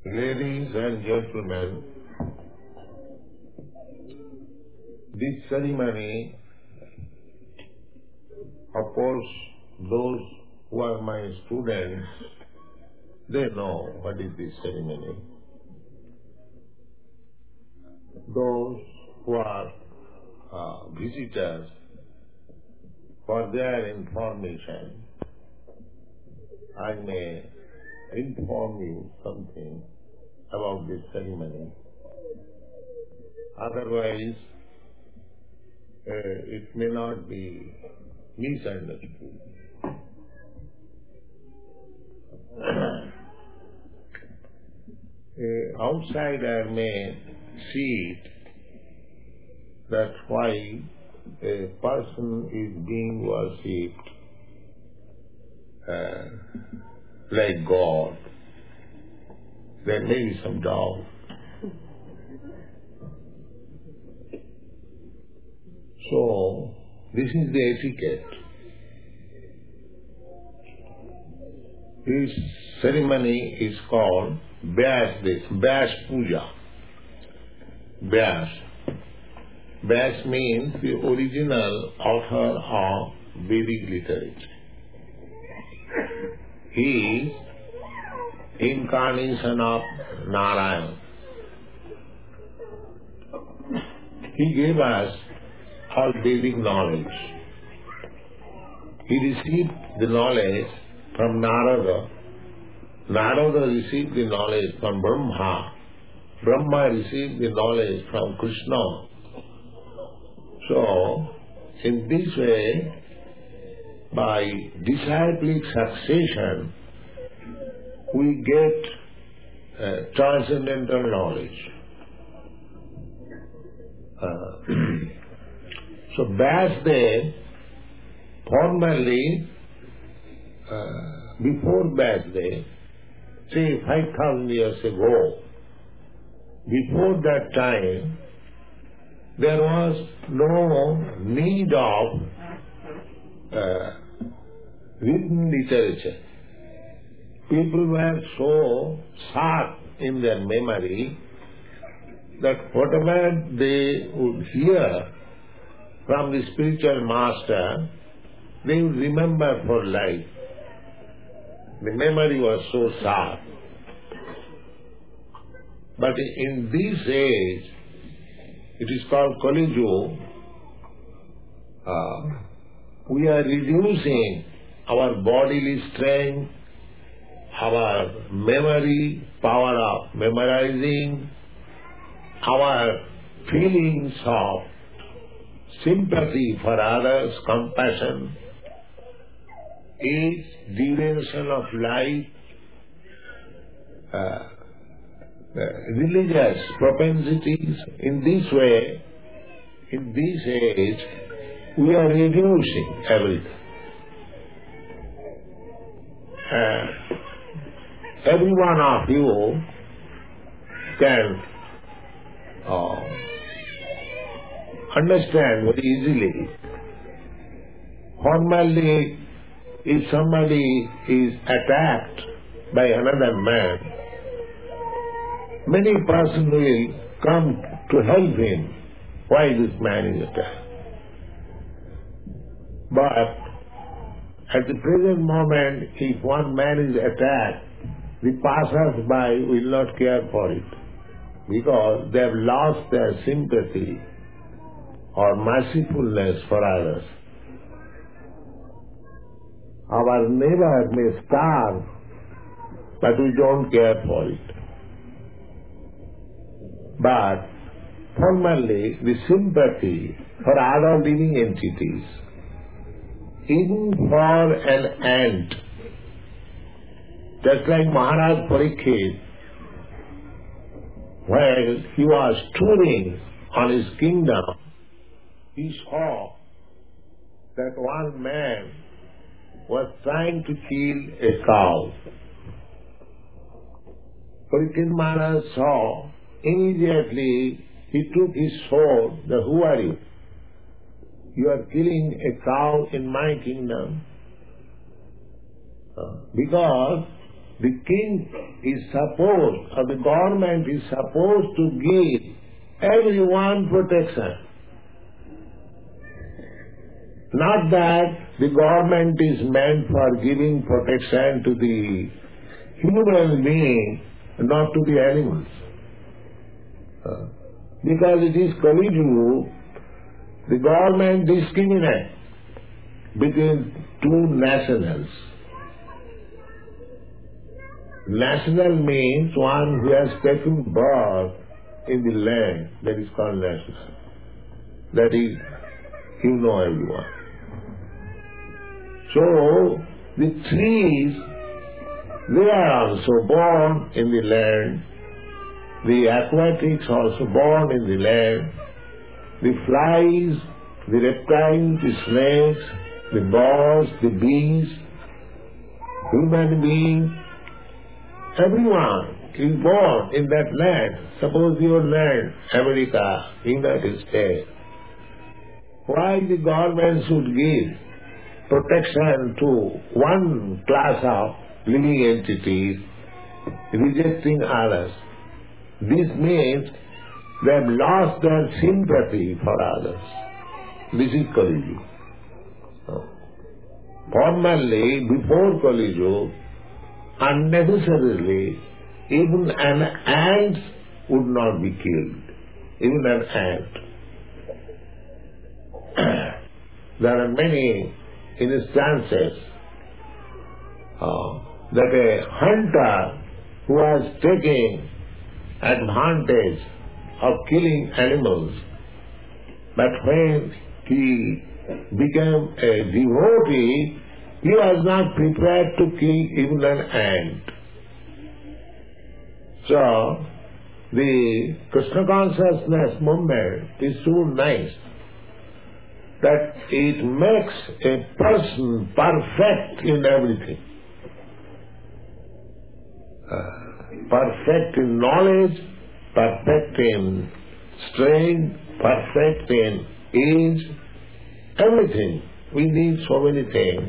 Ladies and gentlemen, this ceremony, of course, those who are my students, they know what is this ceremony. Those who are visitors, for their information, I may inform you something about this ceremony. Otherwise, it may not be misunderstood. An outsider may see it, that why a person is being worshipped like God. There may be some doubt. So, this is the etiquette. This ceremony is called Vyas Puja. Vyas. Vyas means the original author of Vedic literature. He is incarnation of Narayan. He gave us all Vedic knowledge. He received the knowledge from Narada. Narada received the knowledge from Brahma. Brahma received the knowledge from Krishna. So, in this way, by disciplic succession, we get transcendental knowledge. So Vyas Dev, formally, before Vyas Dev, say 5,000 years ago, before that time, there was no need of written literature. People were so sharp in their memory that whatever they would hear from the spiritual master, they would remember for life. The memory was so sharp. But in this age, it is called Kali Yuga, we are reducing our bodily strength, our memory, power of memorizing, our feelings of sympathy for others, compassion, age, duration of life, religious propensities. In this way, in this age, we are reducing everything. Every one of you can understand very easily. Formally, if somebody is attacked by another man, many persons will come to help him. Why this man is attacked? But at the present moment, if one man is attacked, the passers-by will not care for it, because they have lost their sympathy or mercifulness for others. Our neighbor may starve, but we don't care for it. But formally, the sympathy for other living entities, even for an ant, just like Maharaj Parikshit, while he was touring on his kingdom, he saw that one man was trying to kill a cow. Parikshit Maharaj saw, immediately he took his sword, who are you? You are killing a cow in my kingdom. Because the king is supposed, or the government is supposed to give everyone protection. Not that the government is meant for giving protection to the human being, not to the animals. Because it is Kali Yuga, the government discriminates between two nationals. National means one who has taken birth in the land, that is called national. That is, you know everyone. So, the trees, they are also born in the land. The aquatics also born in the land. The flies, the reptiles, the snakes, the birds, the bees, human beings, everyone is born in that land. Suppose your land, America, United States. Why the government should give protection to one class of living entities, rejecting others? This means they have lost their sympathy for others. This is Kali Yuga. Formerly, before Kali Yuga, unnecessarily, even an ant would not be killed. Even an ant. There are many instances that a hunter who was taking advantage of killing animals, but when he became a devotee, he was not prepared to kill even an ant. So, the Krishna consciousness movement is so nice that it makes a person perfect in everything. Perfect in knowledge, perfect in strength, perfect in age, everything. We need so many things.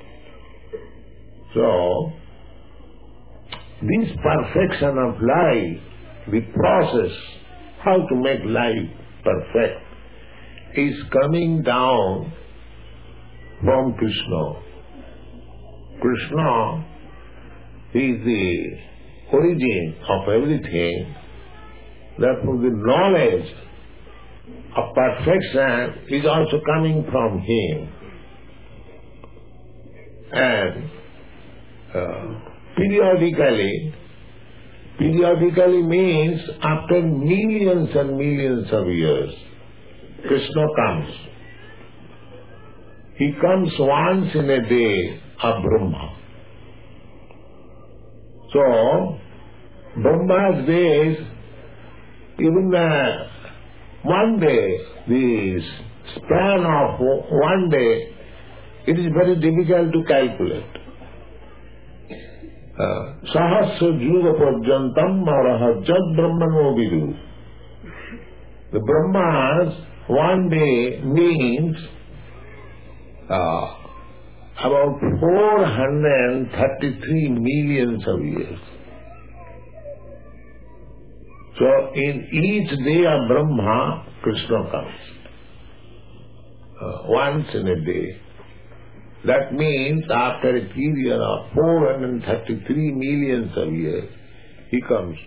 So, this perfection of life, the process, how to make life perfect, is coming down from Krishna. Krishna is the origin of everything. Therefore the knowledge of perfection is also coming from Him. And periodically means after millions and millions of years, Krishna comes. He comes once in a day of Brahma. So, Brahma's days, even one day, the span of one day, it is very difficult to calculate. Sahasra Juga Parjantam Maraha Jad Brahmano Vidu. The Brahmas, one day means about 433 millions of years. So in each day of Brahma, Krishna comes. Once in a day. That means after a period of 433 millions of years, he comes.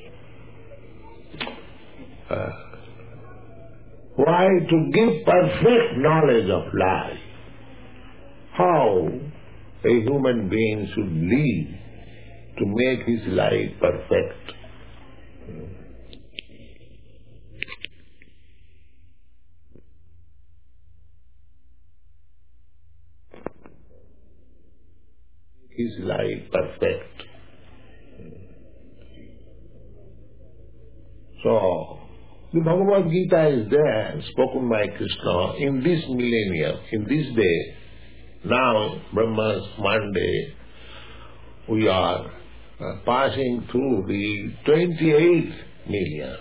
Why? To give perfect knowledge of life. How a human being should live to make his life perfect. His life perfect. So, the Bhagavad Gita is there, spoken by Krishna in this millennium, in this day. Now, Brahma's one day, we are passing through the 28th million.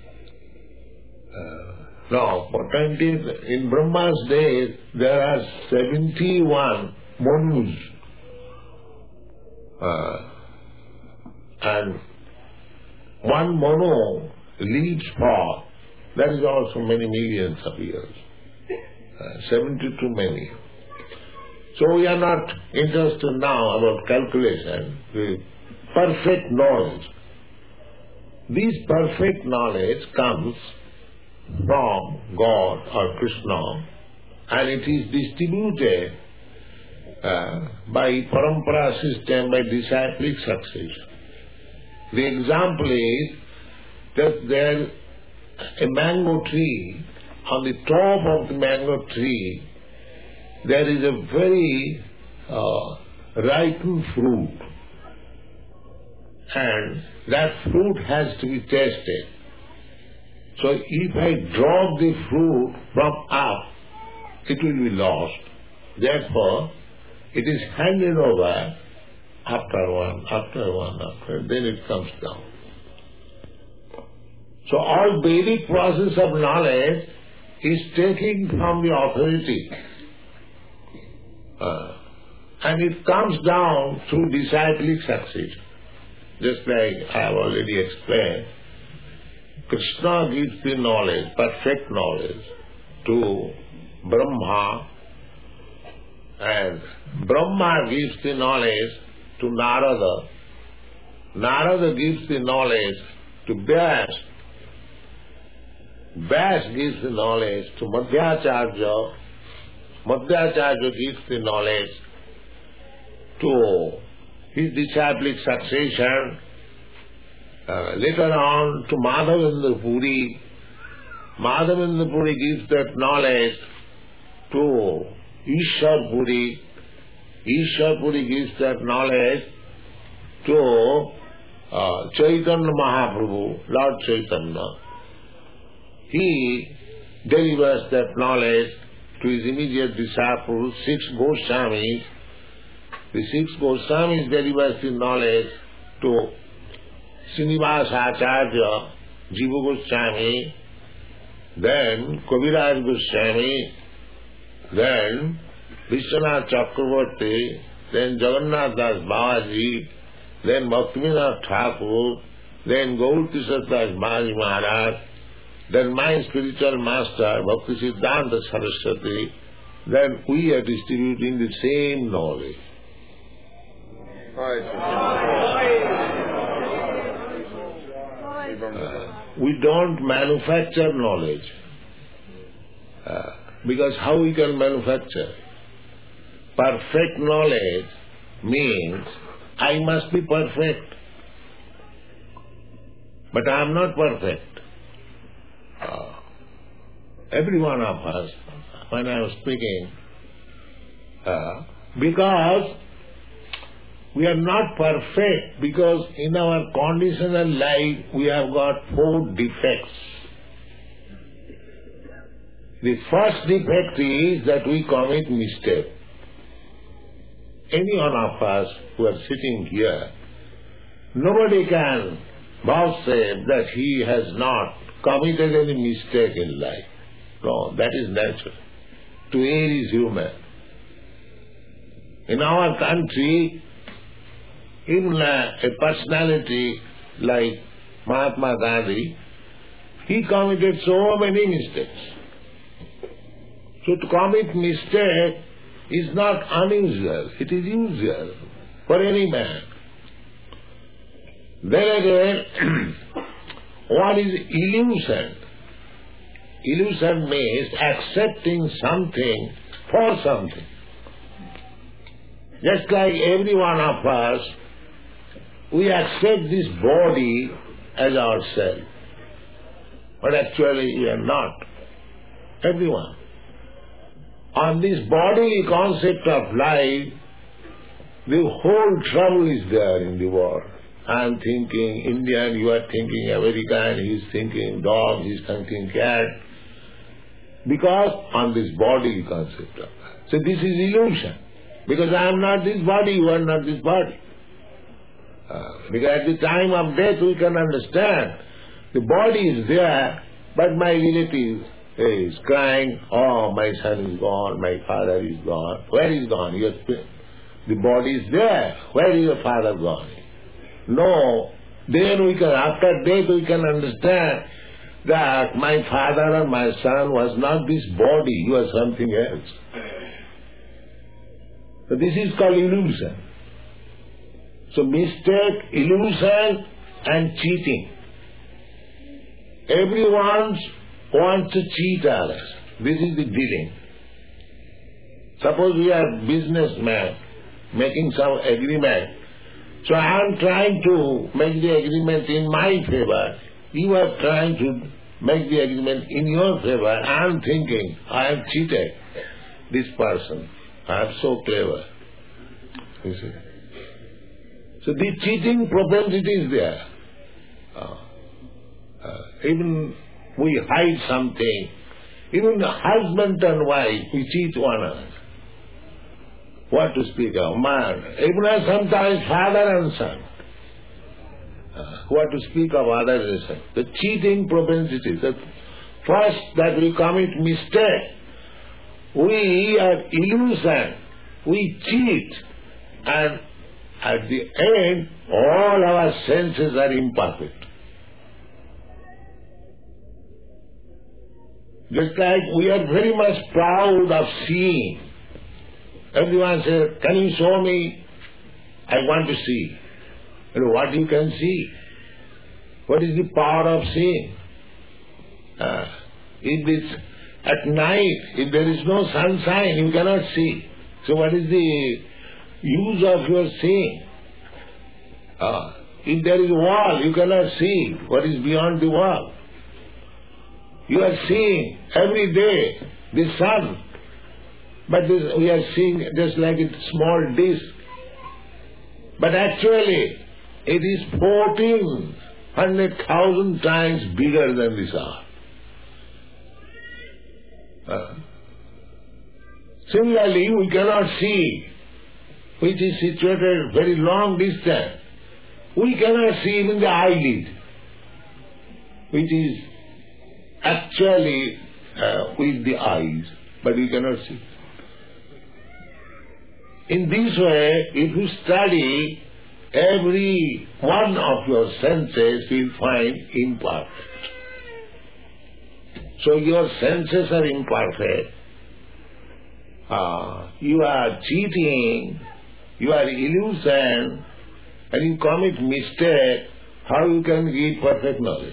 In Brahma's days, there are 71 Manus. and one mono leaves for, that is also many millions of years. 72 many. So we are not interested now about calculation, the perfect knowledge. This perfect knowledge comes from God or Krishna, and it is distributed by parampara system, by disciplic succession. The example is that there is a mango tree. On the top of the mango tree, there is a very ripened fruit, and that fruit has to be tasted. So if I drop the fruit from up, it will be lost. Therefore, it is handed over after one, then it comes down. So all Vedic process of knowledge is taking from the authority. And it comes down through disciplic succession. Just like I have already explained, Krishna gives the knowledge, perfect knowledge, to Brahma, and Brahma gives the knowledge to Narada. Narada gives the knowledge to Vyas. Vyas gives the knowledge to Madhyacharya. Madhyacharya gives the knowledge to his disciplic succession. Later on to Madhavendra Puri. Madhavendra Puri gives that knowledge to Ishwar Puri. Ishwar Puri gives that knowledge to Chaitanya Mahaprabhu, Lord Chaitanya. He delivers that knowledge to his immediate disciples, 6 Goswamis. The 6 Goswamis delivers the knowledge to Srinivasa Acharya, Jiva Goswami, then Kaviraj Goswami, then Vishwanath Chakravarti, then Jagannath Das Babaji, then Bhaktivinoda Thakur, then Gaur Kishore Das Babaji Maharaj, then my spiritual master, Bhakti Siddhanta Saraswati, then we are distributing the same knowledge. We don't manufacture knowledge. Because how we can manufacture? Perfect knowledge means I must be perfect. But I am not perfect. Every one of us, when I was speaking, because we are not perfect, because in our conditional life we have got 4 defects. The first defect is that we commit mistake. Any one of us who are sitting here, nobody can vouchsafe that he has not committed any mistake in life. No, that is natural. To err is human. In our country, even a personality like Mahatma Gandhi, he committed so many mistakes. So to commit mistake is not unusual, it is usual for any man. Then again, what is illusion? Illusion means accepting something for something. Just like every one of us, we accept this body as ourselves. But actually we are not. Everyone. On this bodily concept of life, the whole trouble is there in the world. I am thinking Indian, you are thinking American, he is thinking dog, he is thinking cat. Because on this bodily concept of life. So this is illusion. Because I am not this body, you are not this body. Because at the time of death we can understand the body is there, but my relative is crying, oh, my son is gone, my father is gone. Where is gone? The body is there. Where is your father gone? know, then after death we can understand that my father or my son was not this body, he was something else. So this is called illusion. So mistake, illusion and cheating. Everyone wants to cheat others. This is the dealing. Suppose we are businessmen making some agreement. So I am trying to make the agreement in my favor. You are trying to make the agreement in your favor. I am thinking, I have cheated this person. I am so clever. You see. So the cheating propensity is there. Even we hide something. Even husband and wife, we cheat one another. What to speak of? Man, even sometimes father and son. What to speak of others? The cheating propensity. First that we commit mistake. We are illusion. We cheat. And at the end, all our senses are imperfect. Just like we are very much proud of seeing. Everyone says, can you show me? I want to see. What you can see? What is the power of seeing? If it's at night, if there is no sunshine, you cannot see. So what is the use of your seeing? If there is a wall, you cannot see what is beyond the wall. You are seeing every day the sun, but we are seeing just like a small disk. But actually, it is 1,400,000 times bigger than the sun. Similarly, we cannot see, which is situated very long distance. We cannot see even the eyelid, which is actually with the eyes, but we cannot see. In this way, if you study, every one of your senses will find imperfect. So your senses are imperfect. You are cheating, you are illusion, and you commit mistake, how you can get perfect knowledge?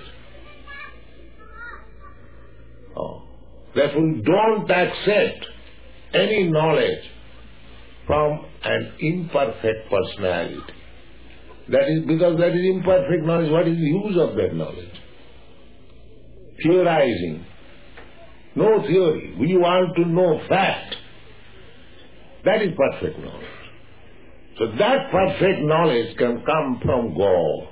Therefore, don't accept any knowledge from an imperfect personality. That is because that is imperfect knowledge. What is the use of that knowledge? Theorizing. No theory. We want to know fact. That is perfect knowledge. So that perfect knowledge can come from God.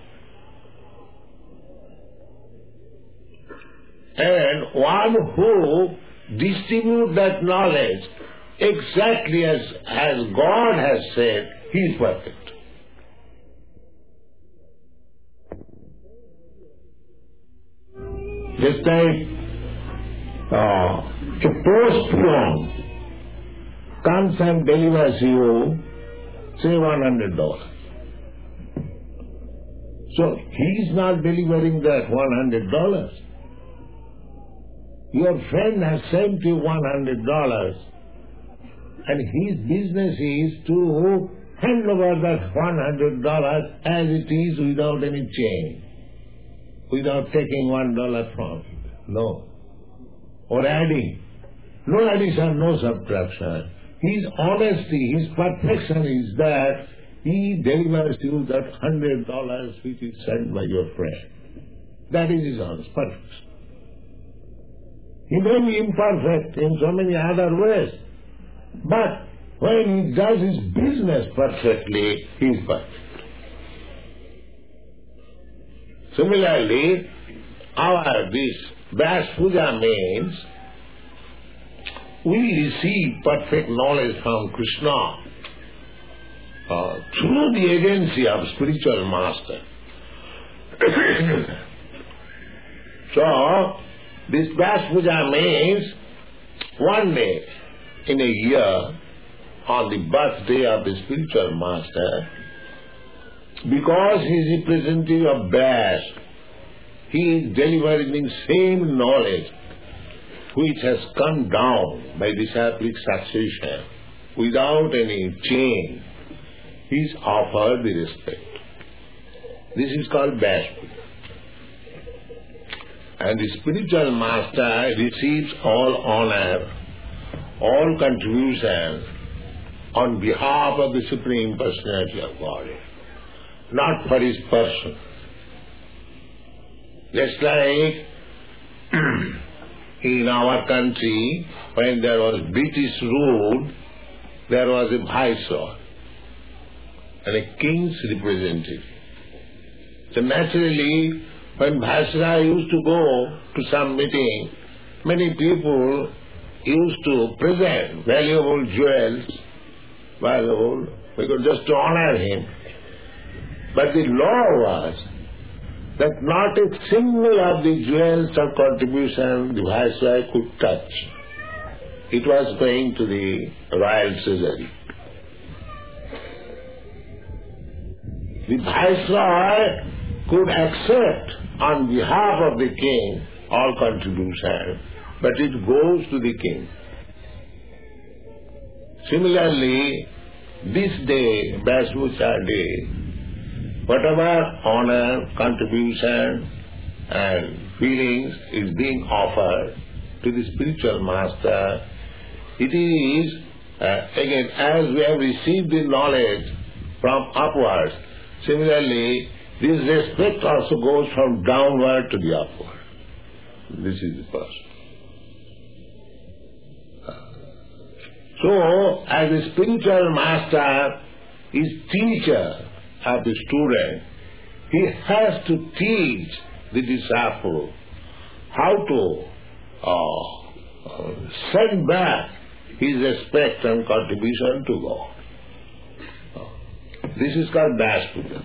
And one who distributes that knowledge exactly as God has said, he is perfect. Just like a post peon comes and delivers you, say $100. So he is not delivering that $100. Your friend has sent you $100 and his business is to hand over that $100 as it is without any change, without taking $1 from it. No. Or adding. No addition, no subtraction. His honesty, his perfection is that he delivers you that $100 which is sent by your friend. That is his honest perfection. He may be imperfect in so many other ways, but when he does his business perfectly, he is perfect. Similarly, this Vyas Puja means we receive perfect knowledge from Krishna through the agency of spiritual master. So, this Vyas Puja means one day in a year, on the birthday of the spiritual master, Because he is representative of Vyas, he is delivering the same knowledge which has come down by disciplic succession without any change. He is offered the respect. This is called Vyas. And the spiritual master receives all honor, all contribution on behalf of the Supreme Personality of Godhead, not for his person. Just like in our country, when there was British rule, there was a viceroy and a king's representative. So naturally, when viceroy used to go to some meeting, many people used to present valuable jewels, because just to honor him. But the law was that not a single of the jewels or contribution the viceroy could touch. It was going to the royal treasury. The viceroy could accept on behalf of the king all contribution, but it goes to the king. Similarly, this day, Vyasbhuta Day, whatever honor, contribution and feelings is being offered to the spiritual master, it is, again, as we have received the knowledge from upwards, similarly, this respect also goes from downward to the upward. This is the person. So, as the spiritual master is teacher of the student, he has to teach the disciple how to send back his respect and contribution to God. This is called Vyaspuja.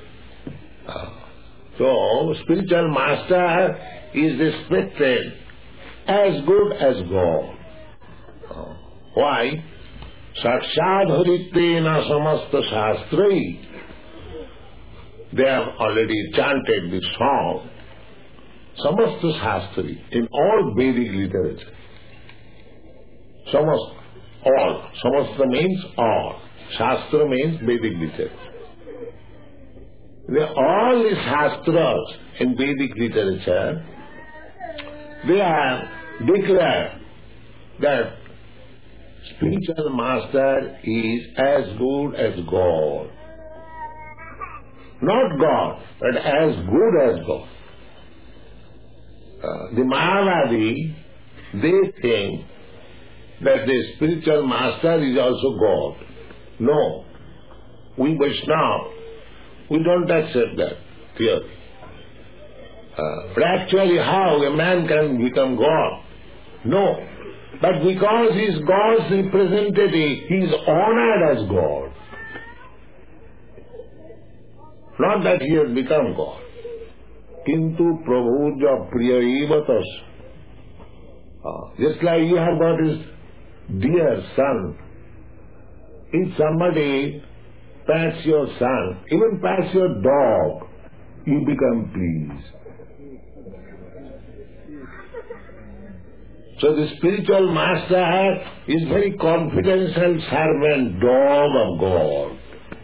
So, spiritual master is respected as good as God. Why? Sakshadharitvena samasta shastrai. They have already chanted this song. Samasta shastri, in all Vedic literature. Samasta, all. Samasta means all. Shastra means Vedic literature. All the shastras in Vedic literature, they have declared that spiritual master is as good as God. Not God, but as good as God. The Mayavadi, they think that the spiritual master is also God. No. We Vaishnava, we don't accept that theory. But actually how a man can become God? No. But because he is God's representative, he is honored as God. Not that he has become God. Kintu prabhuja priyaivatas. Just like you have got his dear son. If somebody pats your son, even pats your dog, you become pleased. So the spiritual master is very confidential servant, dog of God.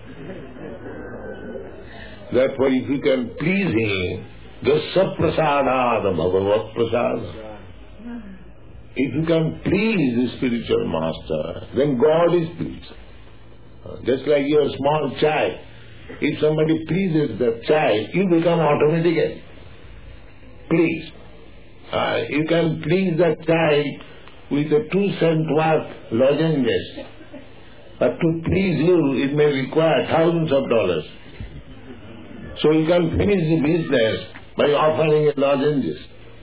Therefore, if you can please him, Jasya prasadada bhagavat prasada. If you can please the spiritual master, then God is pleased. Just like your small child, if somebody pleases the child, you become automatically pleased. You can please the child with a 2-cent worth lozenges, but to please you, it may require thousands of dollars. So you can finish the business by offering a lozenges.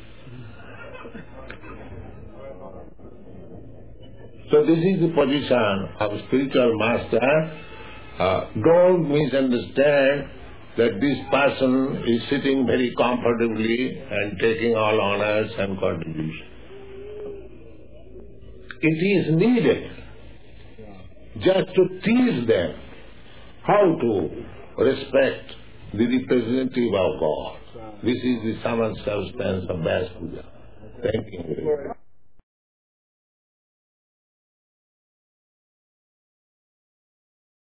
So this is the position of a spiritual master. Don't misunderstand that this person is sitting very comfortably and taking all honors and contributions. It is needed just to teach them how to respect the representative of God. This is the sum and substance of Vyasa Puja. Thank you very much.